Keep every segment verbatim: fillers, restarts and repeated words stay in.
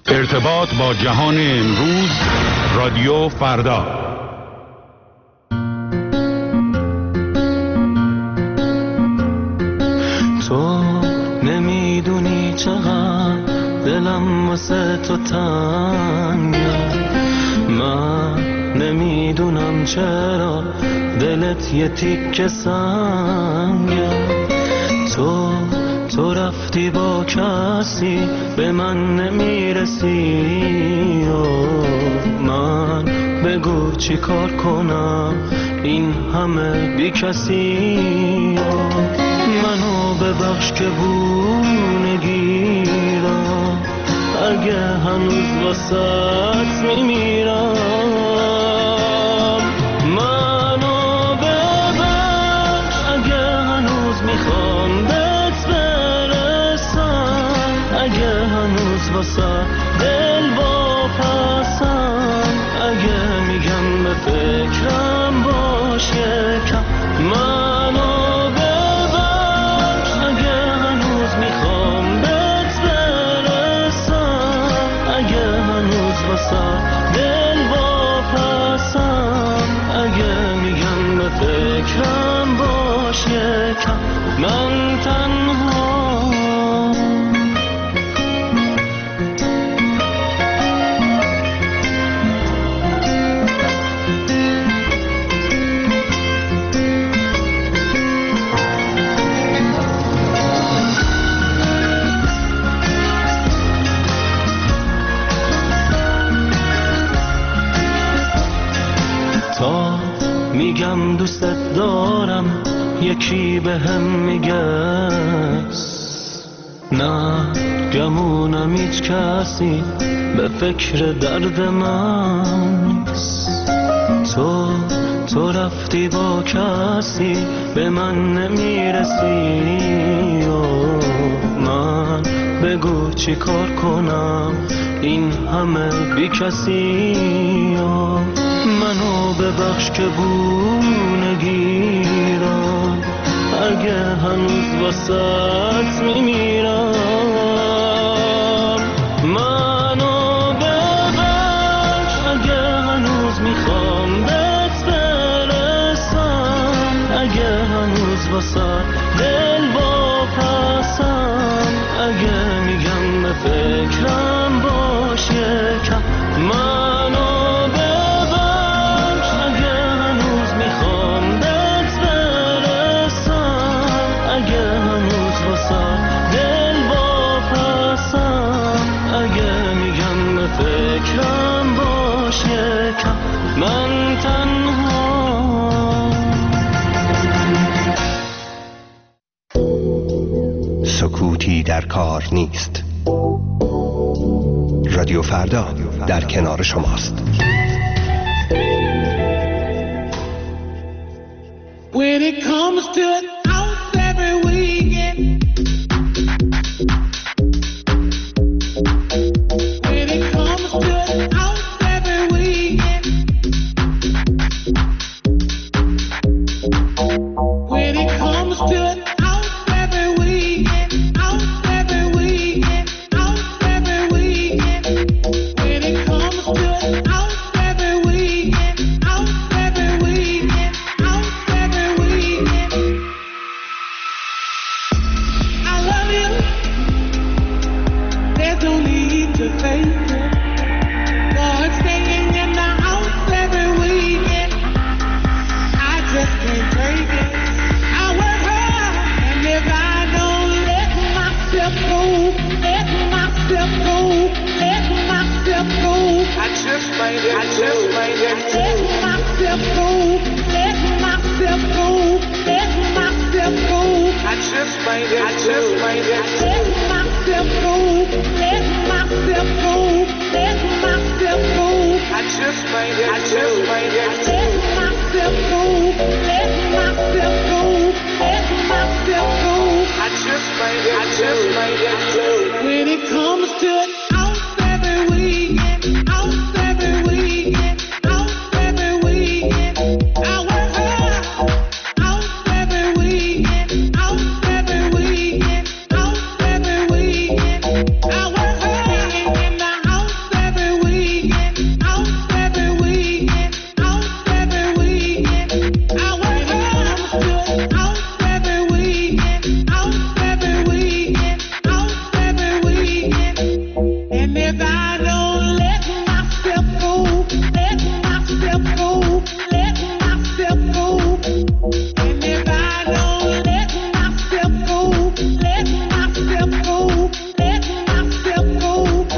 ارتباط با جهان امروز، رادیو فردا. تو نمیدونی چقدر دلم واسه تو تنگه، من نمیدونم چرا دلت یه تیکه سنگه. تو تو رفتی با کسی به من نمیرسی، من بگو چی کار کنم این همه بی کسی. منو ببخش که بو نگیرم، اگه هنوز واسط میمیرم. منو ببخش اگه هنوز میخوام بهت برسم، اگه هنوز واسط دل واپسم، اگه میگم به فکرم باش یکم. منو ببخش اگه هنوز میخوام بهت برسم، اگه هنوز واسط دل واپسم، اگه میگم به فکرم باش یکم. من تنها تا میگم دوستت دارم یکی به هم میگه نه، گمونم هیچ کسی به فکر درد من نیست. تو تو رفتی با کسی به من نمیرسی، من بگو چی کار کنم این همه بی کسی. منو ببخش که بو نگیرم، اگه هنوز واسط میمیرم. منو ببخش اگه هنوز میخوام بهت برسم، اگه هنوز واسط دل واپسم، اگه میگم به فکرم باش یکم. منو ببخش اگه هنوز میخوام بهت برسم، اگه هنوز واسط دل واپسم، اگه میگم به فکرم باش یکم. من تنها سکوتی در کار نیست. رادیو فردا در کنار شماست. When it comes to it out every weekend, when it comes to it out every weekend, when it comes to it out every weekend, out every weekend, out every weekend, when it comes to it out every weekend, out every weekend, out every weekend. I love you. There's no need to fake it. Lord, staying in the house every weekend, I just can't take it. I work hard, and if I don't let myself go, let myself go, let myself go, I just might, I just might let myself go, let myself go, let myself go, I just might, I just might let myself go, let myself go, let myself go, I just might, I just might let myself go, let myself go, let myself go, I just might, I just might let go. When it comes to it out every weekend, out every weekend, out every weekend, I work hard. Out every weekend, out every weekend, out every weekend, I work hard in the house.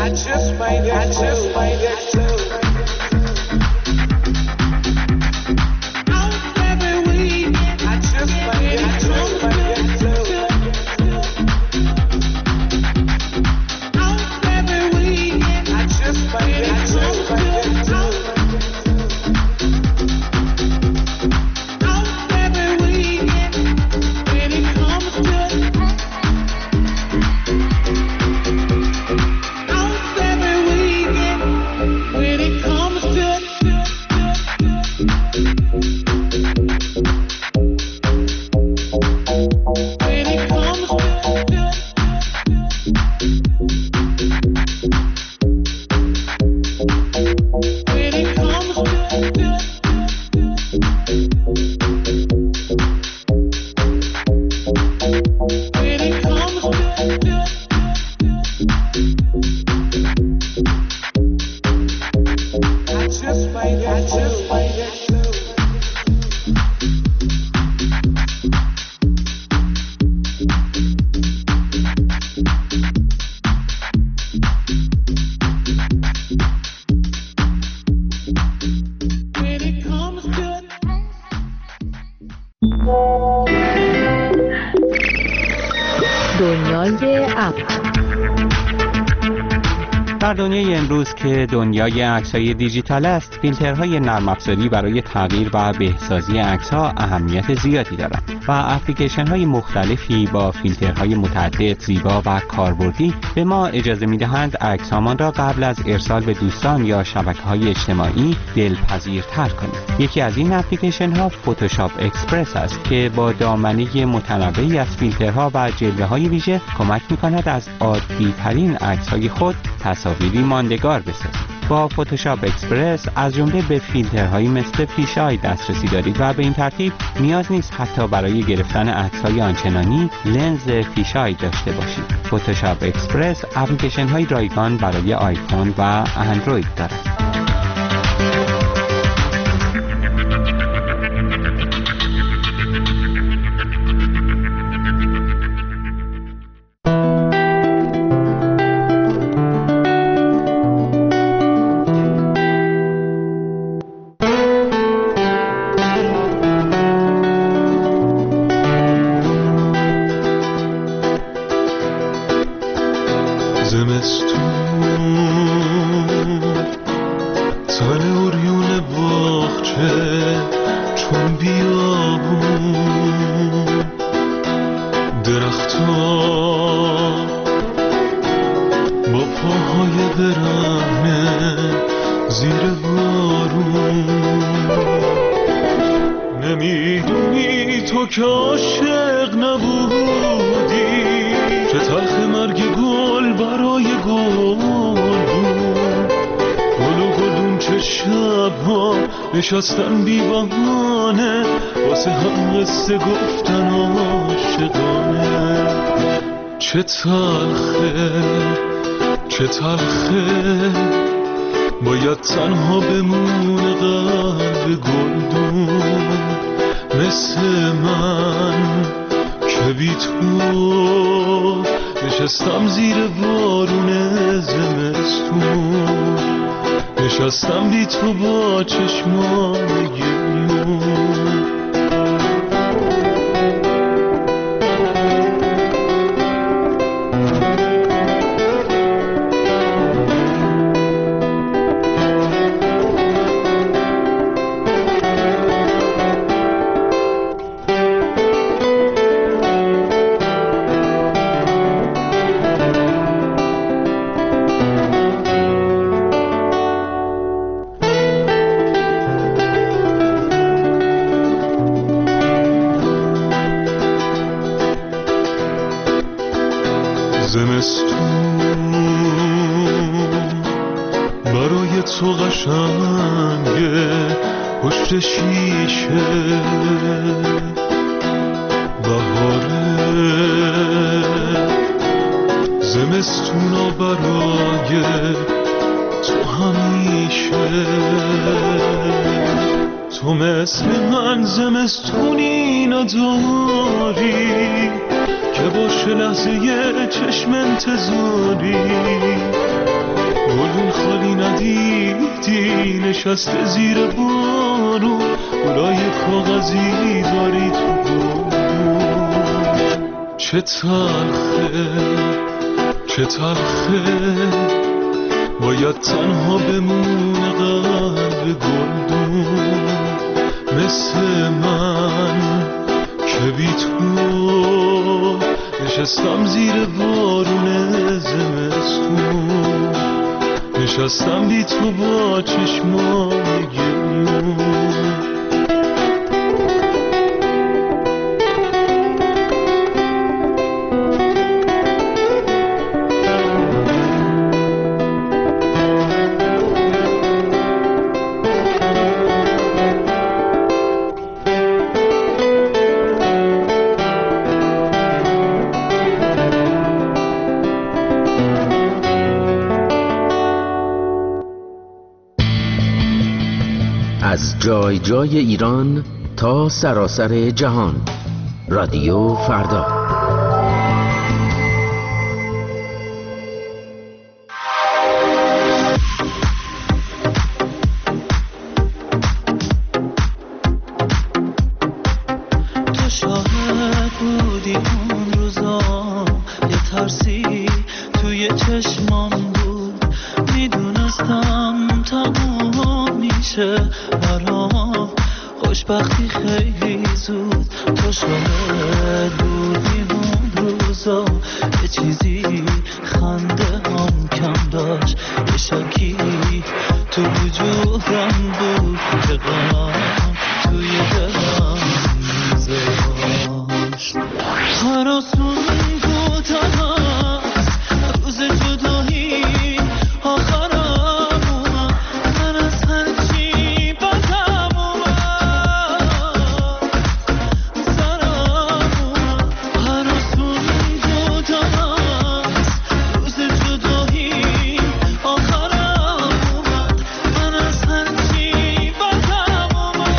I just made it, I just made it too. Out every weekend, I just made it, I just made it too. Out every weekend, I just made it, I just made it too. در دنیای امروز که دنیای عکس‌های دیجیتال است، فیلترهای نرم افزاری برای تغییر و بهسازی عکس‌ها اهمیت زیادی دارند و اپلیکیشن‌های مختلفی با فیلترهای متعدد، زیبا و کاربردی به ما اجازه می‌دهند عکس‌هامان را قبل از ارسال به دوستان یا شبکه‌های اجتماعی دلپذیرتر کنیم. یکی از این اپلیکیشن‌ها فتوشاپ اکسپرس است که با دامنه متنوعی از فیلترها و جلوه‌های ویژه کمک می‌کند از عادی‌ترین عکس‌های خود تصاویری ماندگار بسازید. با فتوشاپ اکسپرس از جمله به فیلترهایی مثل فیشای دسترسی دارید و به این ترتیب نیاز نیست حتی برای گرفتن عکس‌های آنچنانی لنز فیشای داشته باشید. فتوشاپ اکسپرس اپلیکیشن‌های رایگان برای آیفون و اندروید دارد. نشستن بی بهانه واسه هم قصه گفتن عاشقانه. چه تلخه چه تلخه باید تنها بمونه قلب گلدون مثل من که بی تو نشستم زیر بارون زمستون، نشستم بی تو با چشمان گریون. زمستون برای تو قشنگه پشت شیشه، بهاره زمستونا برای تو همیشه. تو مثل من زمستونی نداری که باشه لحظه یه چشم انتظاری، داری نشسته زیر بارون، گلای کاغذی داری تو بارون. چه تلخه چه تلخه باید تنها بمونه قلب گلدون، مثل من که بی تو نشستم زیر بارون زمستون، نشستم بی تو با چشمای گریون. از جای جای ایران تا سراسر جهان، رادیو فردا. تو شاهد بودی اون روزا، یه ترسی توی چشمام بود، میدونستم تموم میشه برام خوشبختی خیلی زود. تو شاهد بودی اون روزا، یه چیزی خنده هم کم داشت، یه شکی تو وجودم بود که غم توی دلم میذاشت. هراسون بود هست روز جدایی آخرم اومد، من از هرچی بدم اومد سرم اومد. هراسون بود هست روز جدایی آخرم اومد، من از هرچی بدم اومد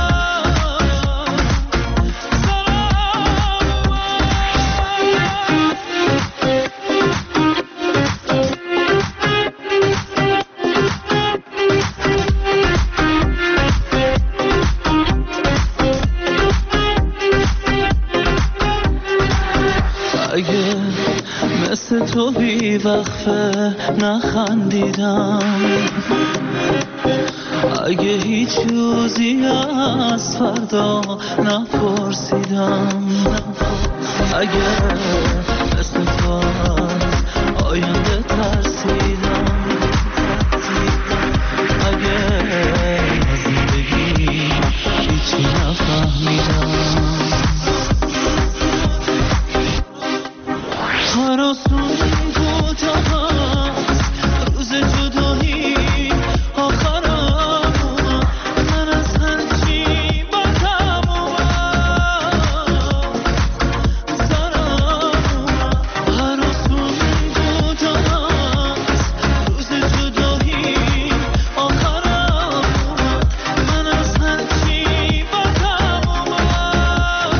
اگه مثل تو بی وقفه نخندیدم، اگه هیچ روزی از فردا نپرسیدم، اگه مثل تو از آینده ترسیدم، اگه از زندگی هیچی نفهمیدم. هراسون بود هست روز جدایی آخرم اومد، من از هرچی بدم اومد سرم اومد. هراسون بود هست روز جدایی آخرم اومد، من از هرچی بدم اومد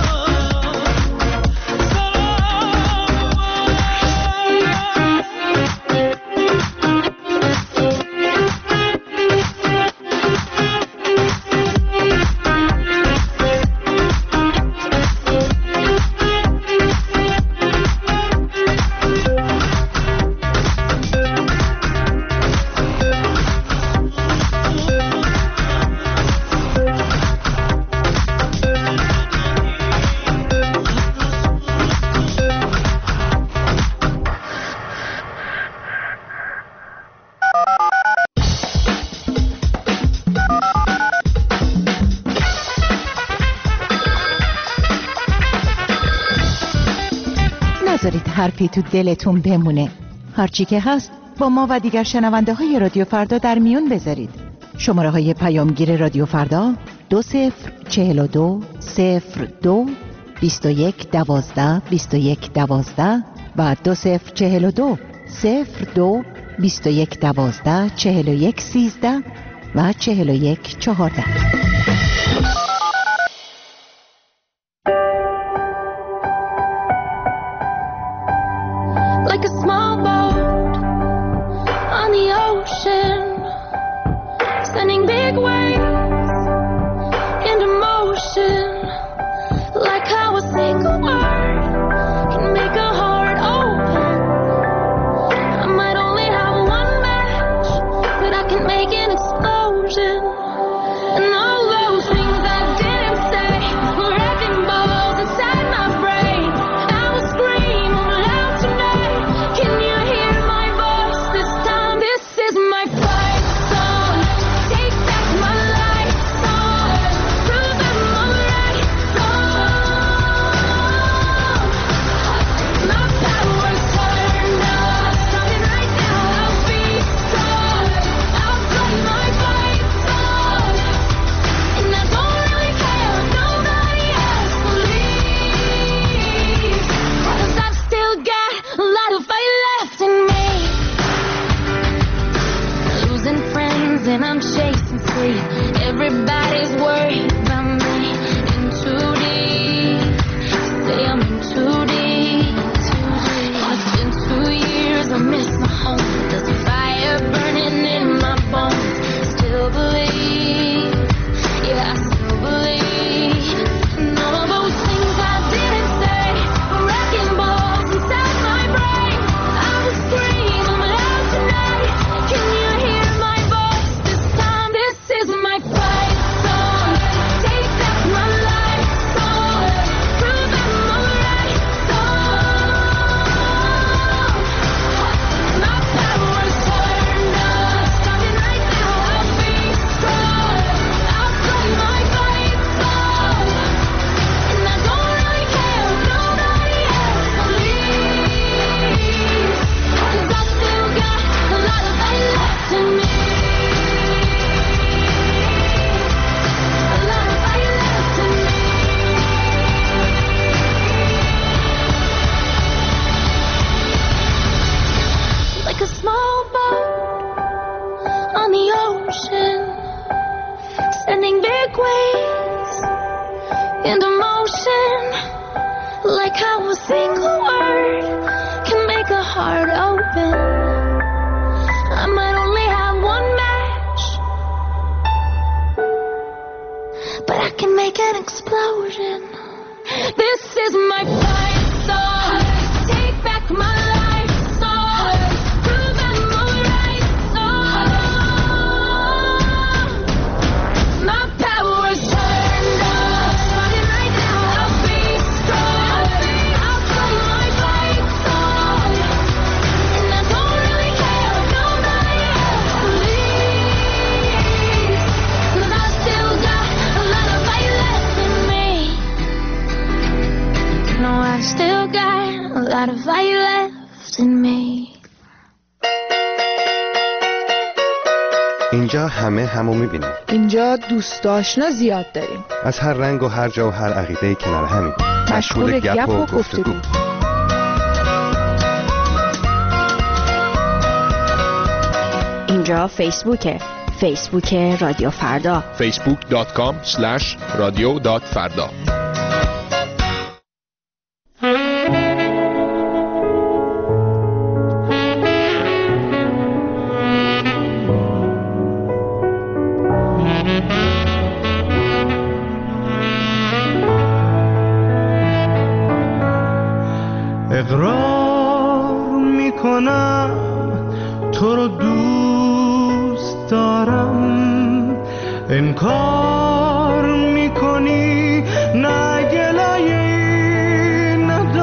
نذارید حرفی تو دلتون بمونه. هرچی که هست با ما و دیگر شنونده های رادیو فردا در میون بذارید. شماره های پیامگیر رادیو فردا دو صفر چهل و دو صفر دو بیست و یک دوازده بیست و یک دوازده و دو صفر چهل و دو صفر دو بیست و یک دوازده چهل و یک سیزده و چهل و یک چهارده. Like a small boat on the ocean, sleep. Everybody's worried about me. In too deep. Say I'm in too deep. It's been two years, I miss my home. There's a fire burning in my bones. Still believe, yeah, I still believe. And all of those things I didn't say were wrecking balls inside my brain. I will scream, I'm loud tonight. Can you hear my voice this time? This is my fight song. Take back my life song. Prove I'm alright song. My power's turned up. Starting right now, I'll be strong. I'll play my fight song. And I don't really care if nobody else believes. 'Cause I still got a lot of fight left in me. A lot of fight left in me. Like a small boat on the ocean, sending big waves into motion. Like how a single word can make a heart open. I might only have one match, but I can make an explosion. This is my fight song. Take back my life song. Prove I'm alright song. My power's turned up. Starting right now, I'll be strong. I'll play my fight song. And I don't really care if nobody else believes. 'Cause I still got a lot of fight left in me. No, I still got a lot of fight left in me. اینجا همه همو میبینیم. اینجا دوست آشنا زیاد داریم. از هر رنگ و هر جا و هر عقیده کنار همین. مشغول گپ و گفتگو. اینجا فیسبوکه. فیسبوک رادیو فردا. فیسبوک دات کام اسلش رادیو دات فردا. اقرار میکنم تو رو دوست دارم، انکار میکنی نه گلایه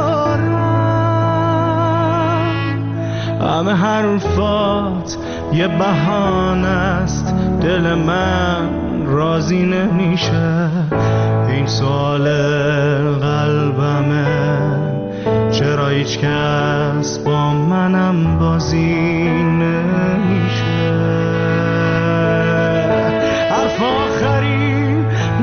ندارم. همه حرفات یه بهانه است، دل من راضی نمیشه. این سوال قلبمه، چرا هیچ کس با منم بازی نمیشه. حرف آخری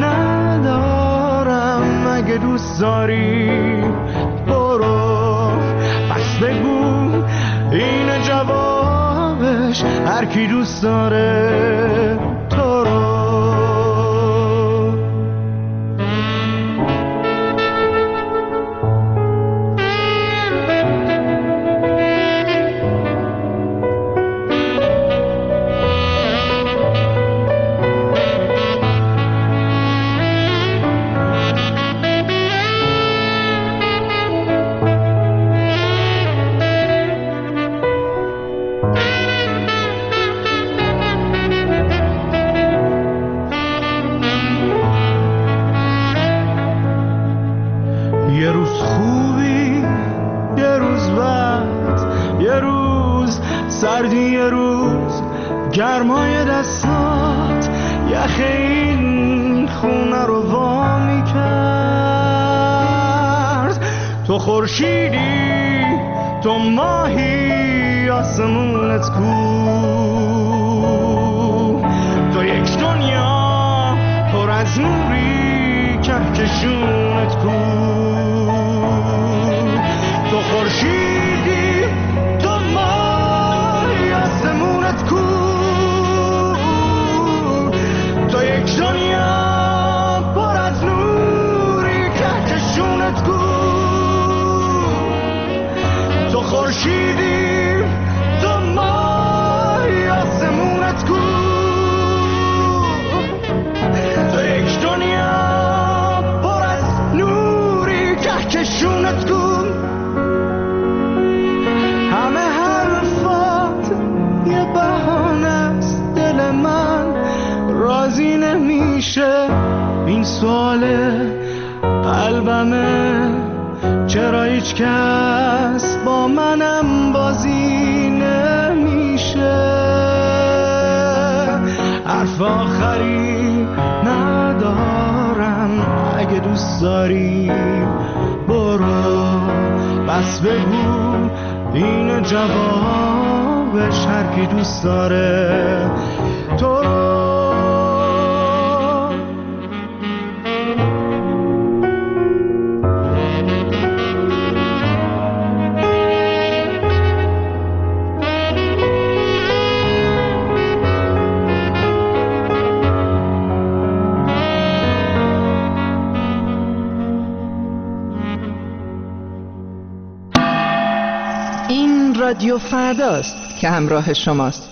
ندارم، اگه دوست داری برو، پس بگو این جوابش، هر کی دوست داره تو رو. یه روز خوبی، یه روز بد، یه روز سردی، یه روز گرمای دستات، یخ این خونه رو وا میکرد. تو خورشیدی، تو ماهی، آسمونت کو، تو یک دنیا پر از نوری، کهکشونت کو. تو خورشیدی، تو ماهی، آسمونت کو، بهانه است دل من راضی نمیشه. این سوال قلبمه چرا هیچ کس با منم بازی نمیشه. حرف آخری ندارم، اگه دوست داری برو بس بگو این جوابش هر کی دوست داره تو رو. رادیو فرداست که همراه شماست.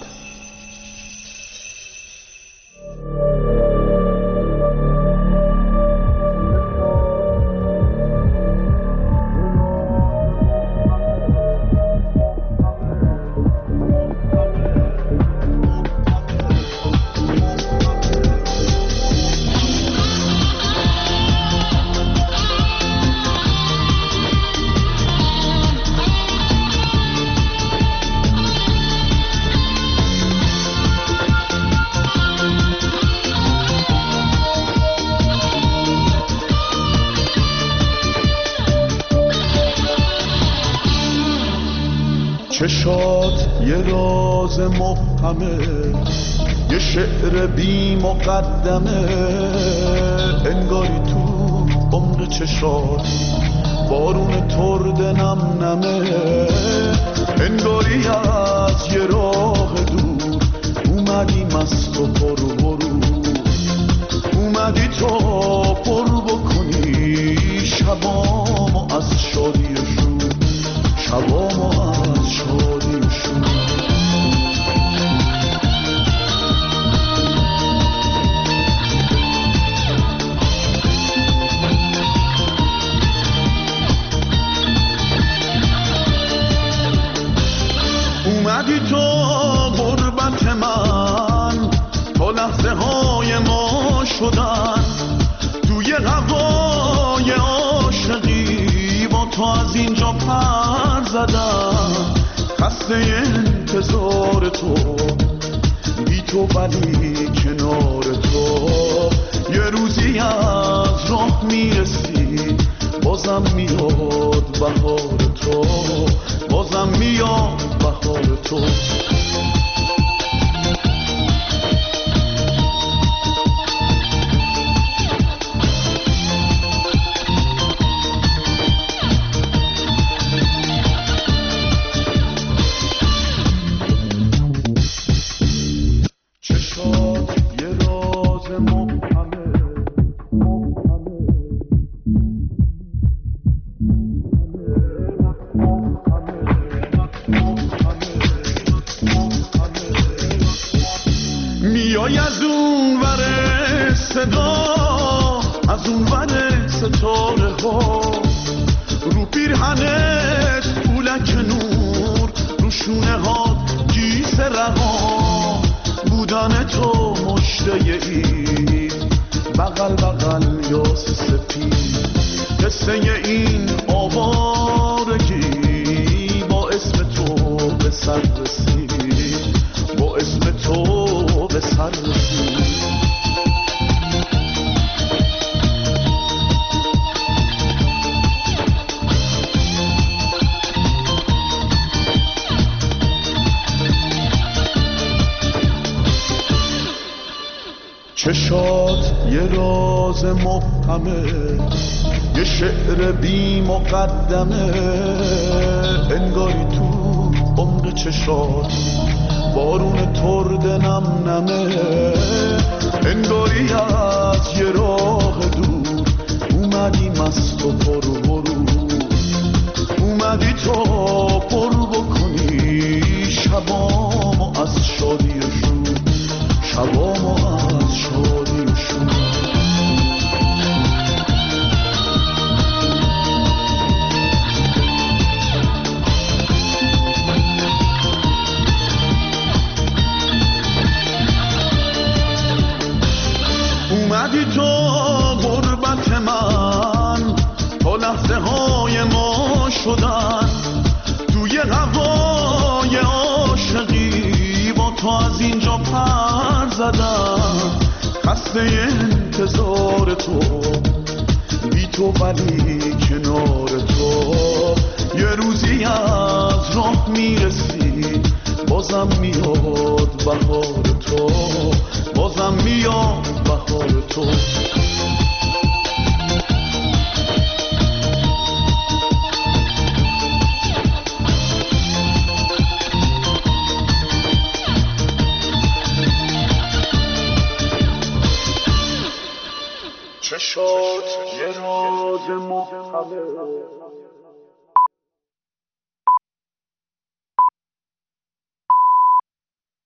چشات یه راز مبهمه، یه شعر بی مقدمه، انگاری تو عمر چشات بارون ترد نم نمه، انگاری از یه راه دور اومدی مست و پر برو، اومدی تا پر بکنی شبامو از شادی و شور، شبامو از شادی و شور. اومدی تو غربت من تا لحظه های ما شدن، توی هوای عاشقی با تو از اینجا پر زدم، خسته انتظار تو بی تو ولی کنار تو، یه روزی از راه میرسی بازم میاد بهار تو، بازم میاد بهار تو. میای از اون ور صدا، از اون ور ستاره ها، رو پیرهنت پولک نور، رو شونه ها گیس رها، بودن تو مشته اید بغل بغل یاس سپید، قصه این آوارگی با اسم تو به سر رسید، با اسم تو به سر رسید. چشات یه راز مبهمه، یه شعر بی مقدمه، انگاری تو عمق چشات بارون ترد نم نمه، انگاری از یه راه دور اومدی مست و پر برو، اومدی تا پر بکنی شبامو از شادی و شور، شبامو از شادی و شور. تو از اینجا پر زدم، خسته انتظار تو، بی تو ولی کنار تو. یه روزی از راه میرسی، بازم میاد بهار تو، بازم میاد بهار تو. چشات یه راز مبهمه